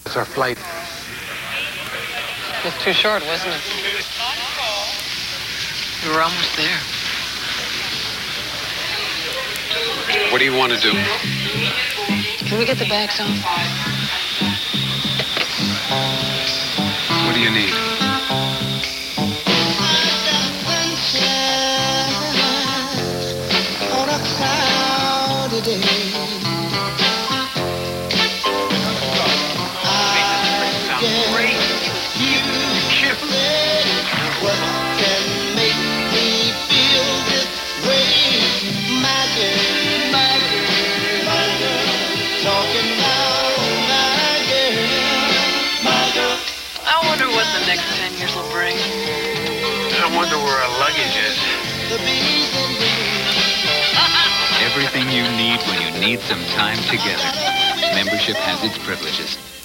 It's our flight. It was too short, wasn't it? We were almost there. What do you want to do? Can we get the bags off? What do you need? On a cloudy day. What can make me feel this way? Magic, magic, magic, talking about my girl. I wonder what the next 10 years will bring. I wonder where our luggage is. The bees and bees. Everything you need when you need some time together. Membership has its privileges.